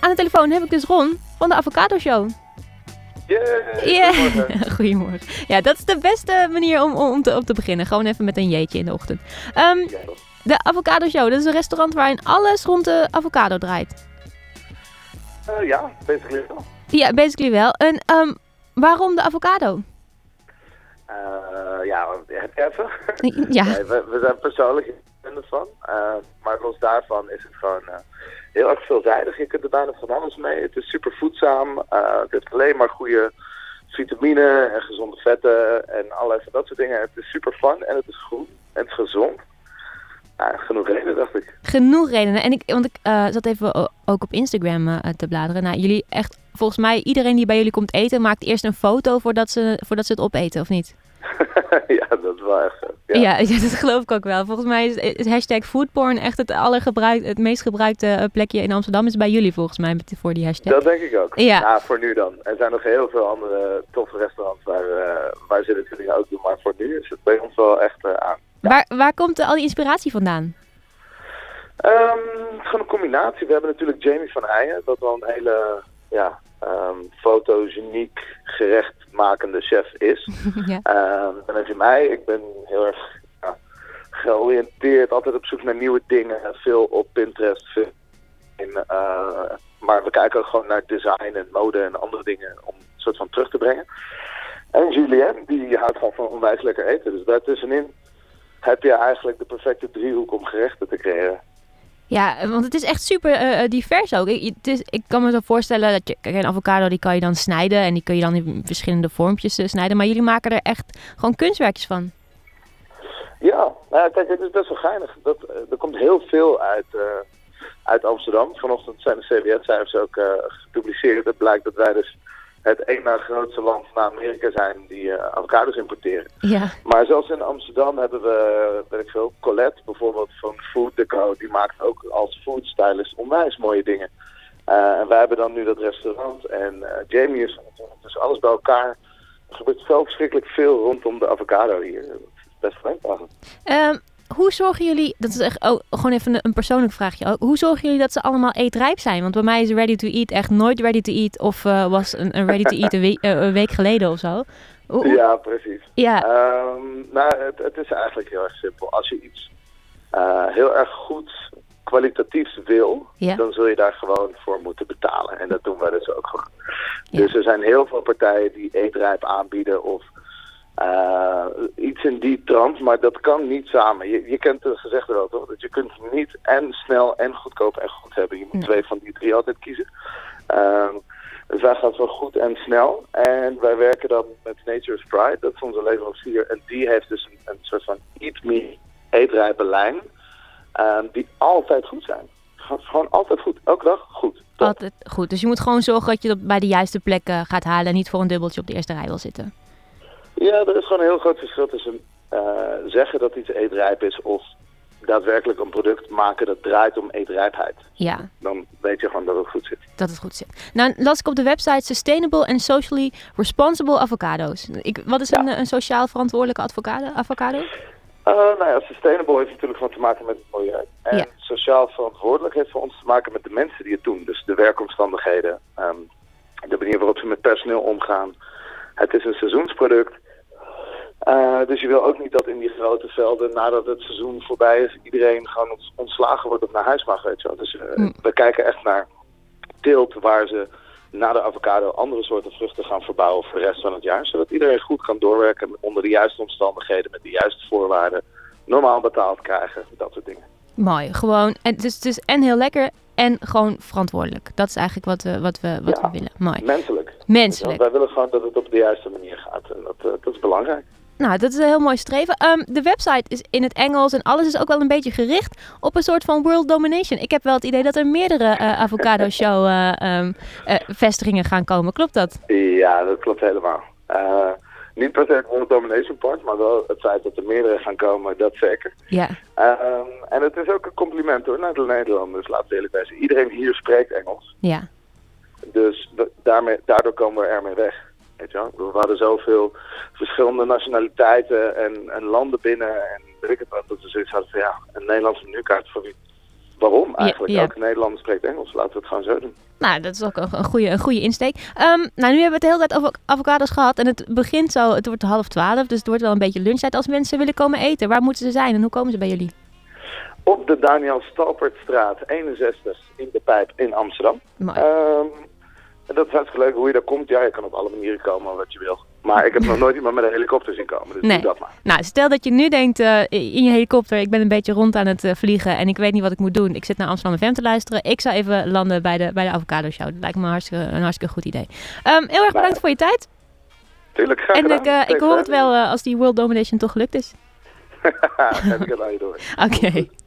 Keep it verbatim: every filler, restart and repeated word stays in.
aan de telefoon heb ik dus Ron van de Avocado Show. Yeah, Yeah. goedemorgen. Goedemorgen. Ja, dat is de beste manier om, om, te, om te beginnen. Gewoon even met een jeetje in de ochtend. Um, Ja, de Avocado Show, dat is een restaurant waarin alles rond de avocado draait. uh, ja, basically wel. Ja, basically wel. En um, waarom de avocado? Uh, ja, heb je even? Ja. Nee, we, we zijn persoonlijk fan van. Uh, maar los daarvan is het gewoon uh, heel erg veelzijdig. Je kunt er bijna van alles mee. Het is super voedzaam. Uh, het heeft alleen maar goede vitamine en gezonde vetten en allerlei van dat soort dingen. Het is super fun en het is groen en het is gezond. Ja, genoeg reden, dacht ik. Genoeg redenen. En ik, want ik uh, zat even o- ook op Instagram uh, te bladeren. Nou, jullie echt, volgens mij, iedereen die bij jullie komt eten, maakt eerst een foto voordat ze, voordat ze het opeten, of niet? Ja, dat is wel echt zo. Ja. Ja, ja, dat geloof ik ook wel. Volgens mij is, is hashtag foodporn echt het, allergebruik, het meest gebruikte plekje in Amsterdam. Is bij jullie volgens mij met, voor die hashtag. Dat denk ik ook. Ja. Nou, voor nu dan. Er zijn nog heel veel andere toffe restaurants waar, uh, waar ze dit dingen ook doen. Maar voor nu is het bij ons wel echt uh, aan. Ja. Waar, waar komt uh, al die inspiratie vandaan? Um, het is gewoon een combinatie. We hebben natuurlijk Jamie van Eijen. Dat wel een hele ja, um, fotogeniek gerechtmakende chef is. Ja. Um, dan heb je mij. Ik ben heel erg ja, georiënteerd. Altijd op zoek naar nieuwe dingen. Veel op Pinterest. Veel in, uh, maar we kijken ook gewoon naar design en mode en andere dingen om een soort van terug te brengen. En Julien, die houdt gewoon van onwijs lekker eten. Dus daartussenin heb je eigenlijk de perfecte driehoek om gerechten te creëren. Ja, want het is echt super uh, divers ook. Ik, het is, ik kan me zo voorstellen dat je, kijk, een avocado die kan je dan snijden en die kun je dan in verschillende vormpjes uh, snijden. Maar jullie maken er echt gewoon kunstwerkjes van. Ja, nou, kijk, het is best wel geinig. Dat, uh, er komt heel veel uit, uh, uit Amsterdam. Vanochtend zijn de C B S-cijfers ook uh, gepubliceerd. Het blijkt dat wij dus het één na grootste land na Amerika zijn die uh, avocados importeren. Ja. Maar zelfs in Amsterdam hebben we, weet ik veel, Colette bijvoorbeeld van Food Deco. Die maakt ook als food stylist onwijs mooie dingen. Uh, en wij hebben dan nu dat restaurant en uh, Jamie is natuurlijk dus alles bij elkaar. Er gebeurt zo verschrikkelijk veel rondom de avocado hier. Dat is best vreemd eigenlijk. Um, hoe zorgen jullie, dat is echt oh, gewoon even een, een persoonlijk vraagje ook. Hoe zorgen jullie dat ze allemaal eetrijp zijn? Want bij mij is ready to eat echt nooit ready to eat of uh, was een, een ready to eat een, we- uh, een week geleden of zo. Hoe, Ja, precies. Ja. Um, nou, het, het is eigenlijk heel erg simpel. Als je iets uh, heel erg goed kwalitatiefs wil, Ja. dan zul je daar gewoon voor moeten betalen. En dat doen wij dus ook gewoon. Ja. Dus er zijn heel veel partijen die eetrijp aanbieden of uh, iets in die trant, maar dat kan niet samen. Je, je kent het gezegde wel, toch? Dat je kunt niet en snel en goedkoop en goed hebben. Je moet Nee. twee van die drie altijd kiezen. Um, dus wij gaan zo goed en snel. En wij werken dan met Nature's Pride, dat is onze leverancier. En die heeft dus een, een soort van Eat Me eetrijpe lijn. Um, die altijd goed zijn. Gewoon altijd goed. Elke dag goed. Top. Altijd goed. Dus je moet gewoon zorgen dat je dat bij de juiste plek uh, gaat halen en niet voor een dubbeltje op de eerste rij wil zitten. Ja, er is gewoon een heel groot verschil tussen uh, zeggen dat iets eetrijp is of daadwerkelijk een product maken dat draait om eetrijpheid. Ja, Dan weet je gewoon dat het goed zit. dat het goed zit. Nou, las ik op de website Sustainable and Socially Responsible Avocados. Ik, wat is een, Ja. een sociaal verantwoordelijke avocado? avocado? Uh, nou ja, sustainable heeft natuurlijk gewoon te maken met het milieu. En Ja. sociaal verantwoordelijk heeft voor ons te maken met de mensen die het doen. Dus de werkomstandigheden, um, de manier waarop ze met personeel omgaan. Het is een seizoensproduct. Uh, dus je wil ook niet dat in die grote velden, nadat het seizoen voorbij is, iedereen gewoon ont- ontslagen wordt of naar huis mag, weet je wel. Dus uh, Mm. we kijken echt naar teelt waar ze na de avocado andere soorten vruchten gaan verbouwen voor de rest van het jaar. Zodat iedereen goed kan doorwerken onder de juiste omstandigheden, met de juiste voorwaarden, normaal betaald krijgen, dat soort dingen. Mooi. Gewoon, en dus het is en heel lekker en gewoon verantwoordelijk. Dat is eigenlijk wat we, wat we, wat Ja. we willen. Mooi. Menselijk. Menselijk. Wij willen gewoon dat het op de juiste manier gaat. En dat, uh, dat is belangrijk. Nou, dat is een heel mooi streven. Um, de website is in het Engels en alles is ook wel een beetje gericht op een soort van world domination. Ik heb wel het idee dat er meerdere uh, avocado show uh, um, uh, vestigingen gaan komen. Klopt dat? Ja, dat klopt helemaal. Uh, niet per se het world domination part, maar wel het feit dat er meerdere gaan komen, dat zeker. Ja. Um, en het is ook een compliment hoor, naar de Nederlanders, laten we eerlijk zijn. Iedereen hier spreekt Engels. Ja. Dus we, daarmee, daardoor komen we ermee weg. Weet je wel? We hadden zoveel verschillende nationaliteiten en, en landen binnen en weet ik het wat, dat we zoiets hadden van ja, een Nederlandse menukaart voor wie, waarom eigenlijk? Ja, ja. Elke Nederlander spreekt Engels, laten we het gewoon zo doen. Nou, dat is ook een, een, goede, een goede insteek. Um, nou, nu hebben we het de hele tijd over avocados gehad. En het begint zo, het wordt half twaalf, dus het wordt wel een beetje lunchtijd. Als mensen willen komen eten, waar moeten ze zijn en hoe komen ze bij jullie? Op de Daniel Stalpertstraat eenenzestig in de Pijp in Amsterdam. Mooi. Um, en dat is hartstikke leuk hoe je daar komt. Ja, je kan op alle manieren komen wat je wil. Maar ik heb nog nooit iemand met een helikopter zien komen, dus Nee. doe dat maar. Nou, stel dat je nu denkt uh, in je helikopter, ik ben een beetje rond aan het uh, vliegen en ik weet niet wat ik moet doen. Ik zit naar Amsterdam F M te luisteren. Ik zou even landen bij de, bij de Avocado Show. Dat lijkt me een hartstikke, een hartstikke goed idee. Um, heel erg bedankt Nou, voor je tijd. Tuurlijk, graag En gedaan. ik, uh, ik Steeds hoor het fijn. wel uh, als die World Domination toch gelukt is. Heb ik het aan je door. Oké. Okay.